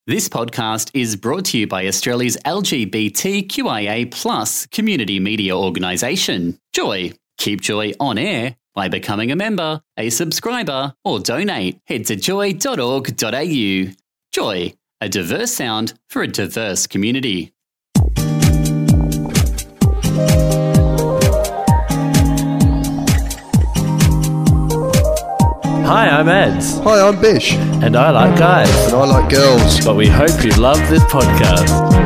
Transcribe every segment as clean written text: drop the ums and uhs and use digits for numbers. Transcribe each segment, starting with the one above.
This podcast is brought to you by Australia's LGBTQIA+ community media organisation, Joy. Keep Joy on air by becoming a member, a subscriber, or donate. Head to joy.org.au. Joy, a diverse sound for a diverse community. Hi, I'm Eds. Hi, I'm Bish. And I like guys. And I like girls. But we hope you love this podcast.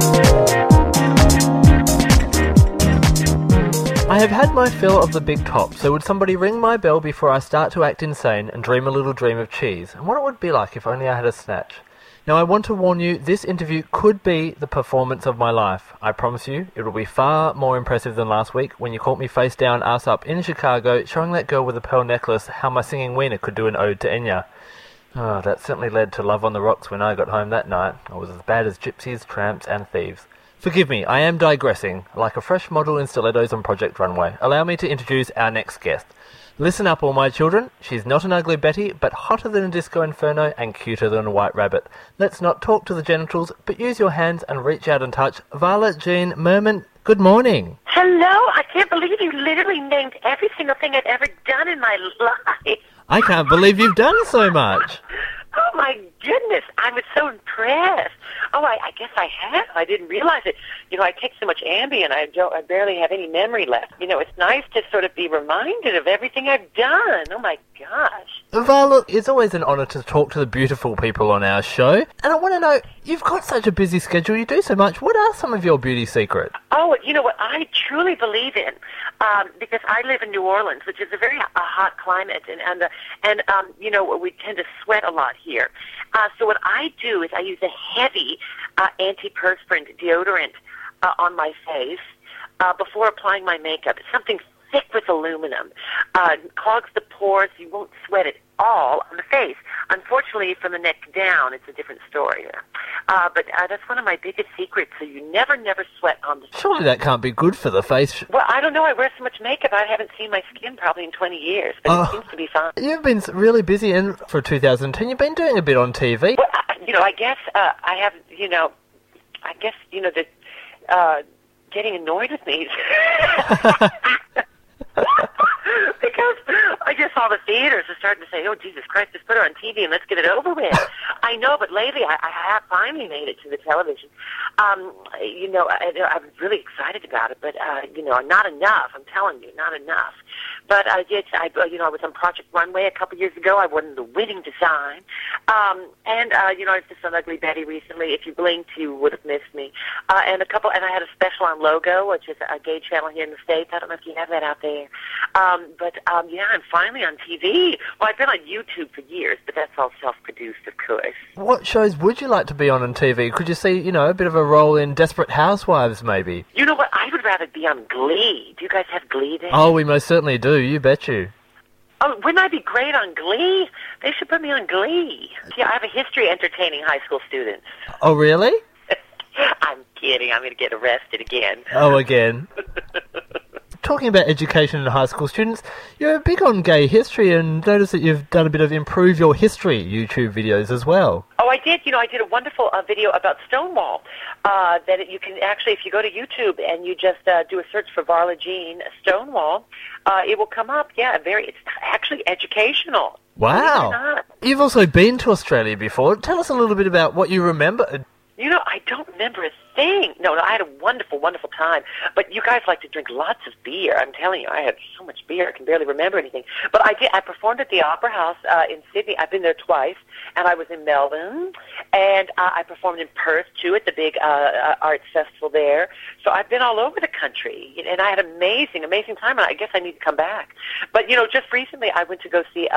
I have had my fill of the big top, so would somebody ring my bell before I start to act insane and dream a little dream of cheese, and what it would be like if only I had a snatch. Now, I want to warn you, this interview could be the performance of my life. I promise you, it will be far more impressive than last week when you caught me face down, ass up in Chicago, showing that girl with the pearl necklace how my singing wiener could do an ode to Enya. Oh, that certainly led to Love on the Rocks when I got home that night. I was as bad as gypsies, tramps, and thieves. Forgive me, I am digressing, like a fresh model in stilettos on Project Runway. Allow me to introduce our next guest. Listen up, all my children. She's not an ugly Betty, but hotter than a disco inferno and cuter than a white rabbit. Let's not talk to the genitals, but use your hands and reach out and touch. Violet Jean Merman, good morning. Hello, I can't believe you literally named every single thing I've ever done in my life. I can't believe you've done so much. Oh, my goodness. I was so impressed. Oh, I guess I have. I didn't realize it. You know, I take so much Ambien, I barely have any memory left. You know, it's nice to sort of be reminded of everything I've done. Oh, my gosh. Violet, it's always an honour to talk to the beautiful people on our show. And I want to know, you've got such a busy schedule, you do so much. What are some of your beauty secrets? Oh, you know what I truly believe in, because I live in New Orleans, which is a very hot climate, and you know, we tend to sweat a lot here. So what I do is I use a heavy antiperspirant deodorant on my face before applying my makeup. It's something thick with aluminum. Clogs the pores. You won't sweat at all on the face. Unfortunately, from the neck down, it's a different story. But that's one of my biggest secrets, so you never sweat on the face. Surely that can't be good for the face. Well, I don't know. I wear so much makeup, I haven't seen my skin probably in 20 years, but it seems to be fine. You've been really busy, and for 2010, you've been doing a bit on TV. Well, you know, I guess I have, you know, that getting annoyed with me because I guess all the theaters are starting to say, oh, Jesus Christ, just put her on TV and let's get it over with. I know, but lately I have finally made it to the television. You know, I'm really excited about it, but, you know, not enough. I'm telling you, not enough. But I was on Project Runway a couple years ago. I won the winning design. You know, I was just on Ugly Betty recently. If you blinked, you would have missed me. And I had a special on Logo, which is a gay channel here in the States. I don't know if you have that out there. Yeah, I'm finally on TV. Well, I've been on YouTube for years, but that's all self-produced, of course. What shows would you like to be on TV? Could you see, you know, a bit of a role in Desperate Housewives, maybe? You know what? I would rather be on Glee. Do you guys have Glee there? Oh, we most certainly do. You bet you. Oh, wouldn't I be great on Glee? They should put me on Glee. Yeah, I have a history entertaining high school students. Oh, really? I'm kidding. I'm going to get arrested again. Oh, again. Talking about education and high school students, you're big on gay history and notice that you've done a bit of Improve Your History YouTube videos as well. Oh, I did. You know, I did a wonderful video about Stonewall. That you can actually, if you go to YouTube and you just do a search for Violet Jean Stonewall, it will come up. Yeah, it's actually educational. Wow. You've also been to Australia before. Tell us a little bit about what you remember. You know, I don't remember a thing. No, I had a wonderful, wonderful time. But you guys like to drink lots of beer. I'm telling you, I had so much beer, I can barely remember anything. But I performed at the Opera House in Sydney. I've been there twice. And I was in Melbourne. And I performed in Perth, too, at the big arts festival there. So I've been all over the country. And I had an amazing, amazing time. And I guess I need to come back. But, you know, just recently I went to go see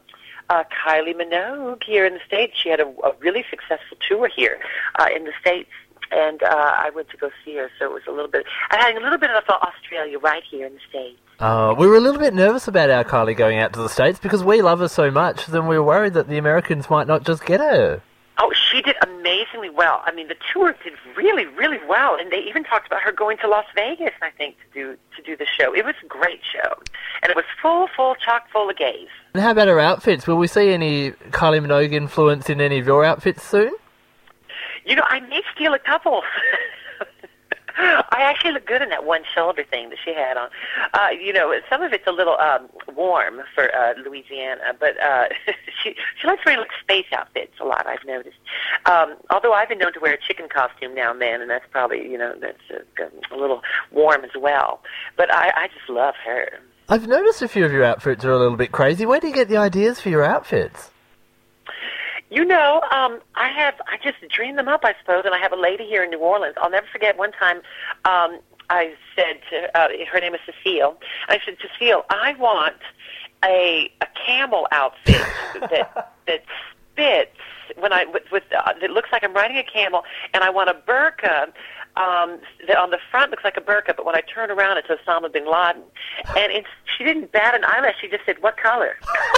Kylie Minogue here in the States. She had a really successful tour here in the States, and I went to go see her, so it was I had a little bit of Australia right here in the States. We were a little bit nervous about our Kylie going out to the States because we love her so much, then we were worried that the Americans might not just get her. Oh, she did amazingly well. I mean, the tour did really, really well, and they even talked about her going to Las Vegas, I think, to do the show. It was a great show, and it was full, chock full of gays. And how about her outfits? Will we see any Kylie Minogue influence in any of your outfits soon? I may steal a couple. I actually look good in that one shoulder thing that she had on. Some of it's a little warm for Louisiana, but she likes wearing space outfits a lot, I've noticed. Although I've been known to wear a chicken costume now and then, and that's probably, that's a little warm as well. But I just love her. I've noticed a few of your outfits are a little bit crazy. Where do you get the ideas for your outfits? I just dream them up, I suppose, and I have a lady here in New Orleans. I'll never forget one time I said to, her name is Cecile, I said, Cecile, I want a camel outfit that spits when it looks like I'm riding a camel, and I want a burqa that on the front looks like a burqa, but when I turn around it's Osama bin Laden. And she didn't bat an eyelash, she just said, what color?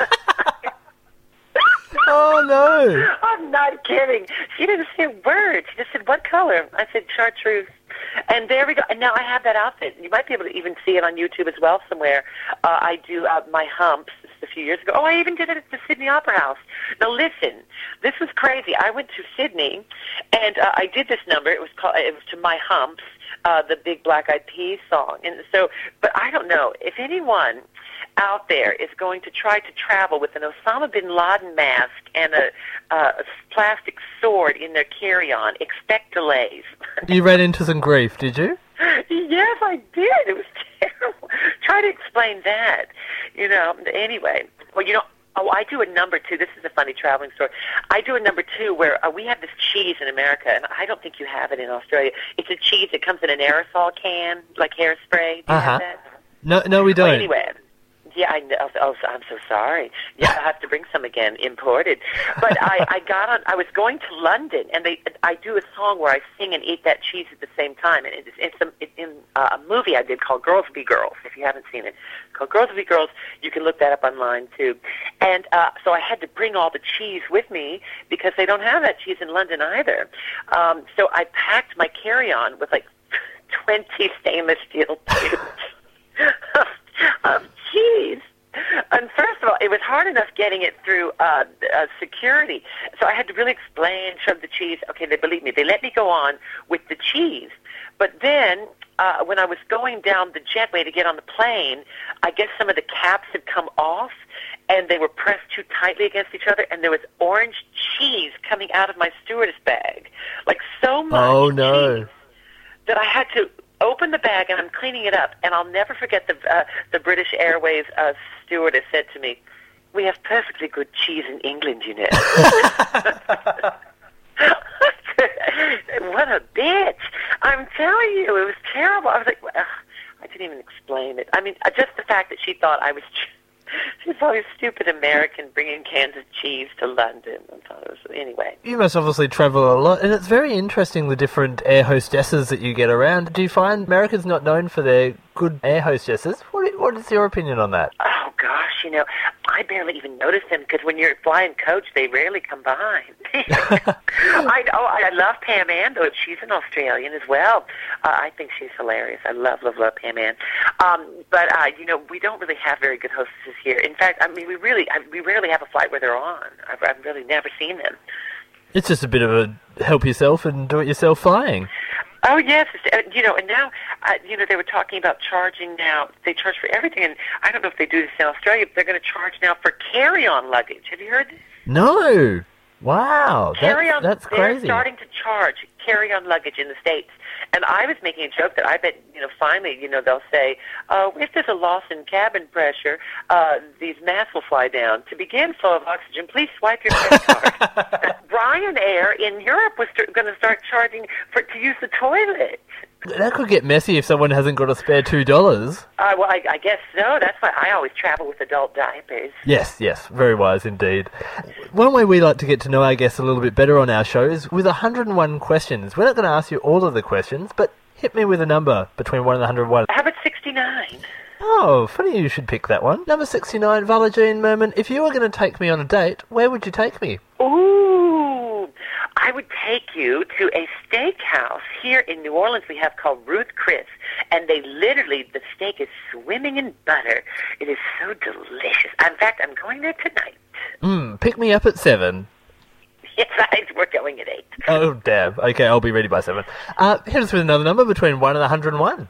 Oh, no. I'm not kidding. She didn't say a word. She just said, what color? I said, chartreuse. And there we go. And now I have that outfit. You might be able to even see it on YouTube as well somewhere. I do my humps. This is a few years ago. Oh, I even did it at the Sydney Opera House. Now, listen. This was crazy. I went to Sydney, and I did this number. It was to My Humps, the Big Black Eyed Peas song. And so, but I don't know if anyone out there is going to try to travel with an Osama bin Laden mask and a plastic sword in their carry-on, expect delays. You ran into some grief, did you? Yes, I did. It was terrible. Try to explain that. Anyway. Well, I do a number 2. This is a funny traveling story. I do a number 2 where we have this cheese in America, and I don't think you have it in Australia. It's a cheese that comes in an aerosol can, like hairspray. Do you have that? No, we don't. Well, anyway. Yeah, I know. Oh, I'm so sorry. Yeah, I'll have to bring some again, imported. But I was going to London, and I do a song where I sing and eat that cheese at the same time. And it's in a movie I did called Girls Be Girls, if you haven't seen it. Called Girls Be Girls. You can look that up online, too. And so I had to bring all the cheese with me because they don't have that cheese in London either. So I packed my carry-on with 20 stainless steel tubes of cheese. And first of all, it was hard enough getting it through security. So I had to really explain, shove the cheese. Okay, they believe me. They let me go on with the cheese. But then when I was going down the jetway to get on the plane, I guess some of the caps had come off, and they were pressed too tightly against each other, and there was orange cheese coming out of my stewardess bag. So much cheese that I had to open the bag, and I'm cleaning it up, and I'll never forget the British Airways stewardess said to me, "We have perfectly good cheese in England, you know." What a bitch! I'm telling you, it was terrible. I was like, I didn't even explain it. I mean, just the fact that she thought I was... She's always a stupid American bringing cans of cheese to London. Anyway. You must obviously travel a lot, and it's very interesting the different air hostesses that you get around. Do you find America's not known for their good air hostesses? What is your opinion on that? Oh, gosh, I barely even notice them because when you're flying coach, they rarely come behind. I love Pam Ann, though. She's an Australian as well. I think she's hilarious. I love Pam Ann. But we don't really have very good hostesses here. In fact, I mean, we rarely have a flight where they're on. I've really never seen them. It's just a bit of a help yourself and do it yourself flying. Oh, yes. And now, they were talking about charging now. They charge for everything, and I don't know if they do this in Australia, but they're going to charge now for carry-on luggage. Have you heard this? No. Wow. That's crazy. They're starting to charge carry-on luggage in the States. And I was making a joke that I bet, finally, they'll say, if there's a loss in cabin pressure, these masks will fly down. To begin flow of oxygen, please swipe your credit card. Ryanair in Europe was going to start charging to use the toilet. That could get messy if someone hasn't got a spare $2. Well, I guess so. That's why I always travel with adult diapers. Yes, very wise indeed. One way we like to get to know our guests a little bit better on our show is with 101 questions. We're not going to ask you all of the questions, but hit me with a number between 1 and 101. How about 69? Oh, funny you should pick that one. Number 69, Vala Jean Merman, if you were going to take me on a date, where would you take me? Ooh, I would take you to a steakhouse here in New Orleans we have called Ruth Chris, and the steak is swimming in butter. It is so delicious. In fact, I'm going there tonight. Pick me up at 7. Besides, we're going at 8. Oh, damn. Okay, I'll be ready by 7. Hit us with another number between 1 and 101.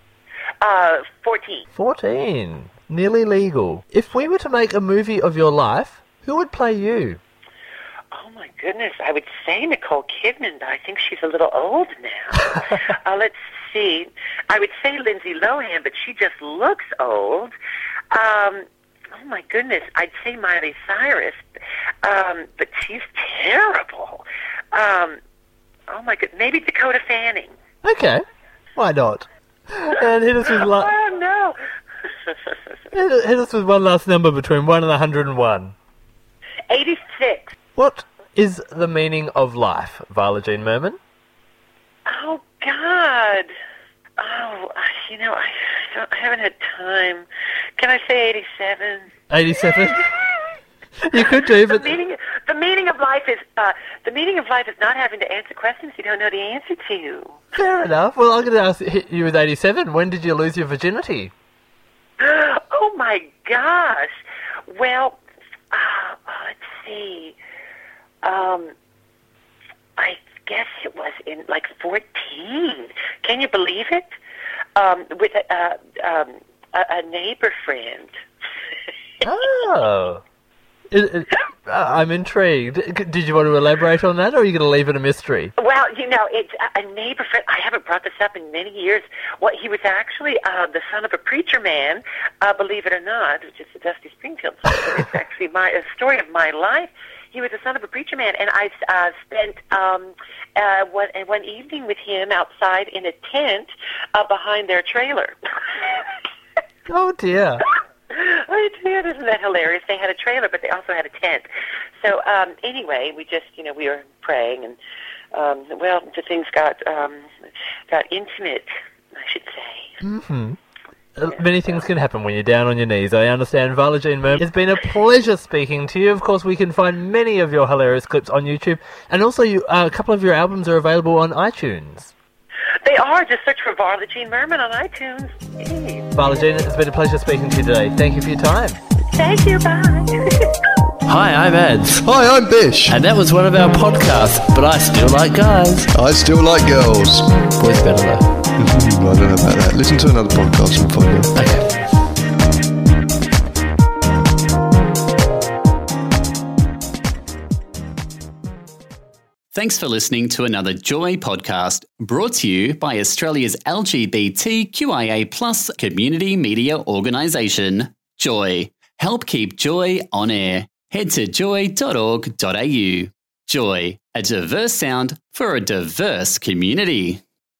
14. 14. Nearly legal. If we were to make a movie of your life, who would play you? Oh, my goodness. I would say Nicole Kidman, but I think she's a little old now. Let's see. I would say Lindsay Lohan, but she just looks old. Oh, my goodness. I'd say Miley Cyrus, but she's terrible. Oh, my goodness. Maybe Dakota Fanning. Okay. Why not? And hit us with Oh, no. hit us with one last number between 1 and 101. 86. What is the meaning of life, Vala Jean Merman? Oh, God. Oh, I haven't had time. Can I say 87? 87? You could do, but... The meaning of life is not having to answer questions you don't know the answer to. Fair enough. Well, I'm going to hit you with 87. When did you lose your virginity? Oh, my gosh. Well, let's see. I guess it was in, 14. Can you believe it? With a neighbor friend. Oh. I'm intrigued. Did you want to elaborate on that, or are you going to leave it a mystery? Well, it's a neighbor friend. I haven't brought this up in many years. Well, he was actually the son of a preacher man, believe it or not, which is the Dusty Springfield song. But it's actually a story of my life. He was the son of a preacher man, and I spent one evening with him outside in a tent behind their trailer. Oh, dear. Oh, dear, isn't that hilarious? They had a trailer, but they also had a tent. So, anyway, we just, we were praying, and, the things got intimate, I should say. Mm-hmm. Many things can happen when you're down on your knees. I understand. Vala Jean Merman, it's been a pleasure speaking to you. Of course, we can find many of your hilarious clips on YouTube, and also a couple of your albums are available on iTunes. They are. Just search for Vala Jean Merman on iTunes. Hey. Vala Jean, it's been a pleasure speaking to you today. Thank you for your time. Thank you. Bye. Hi, I'm Eds. Hi, I'm Bish. And that was one of our podcasts, but I still like guys. I still like girls. Boys better though. I don't know about that. Listen to another podcast and find out. Okay. Thanks for listening to another Joy podcast brought to you by Australia's LGBTQIA+ community media organisation, Joy. Help keep Joy on air. Head to joy.org.au. Joy, a diverse sound for a diverse community.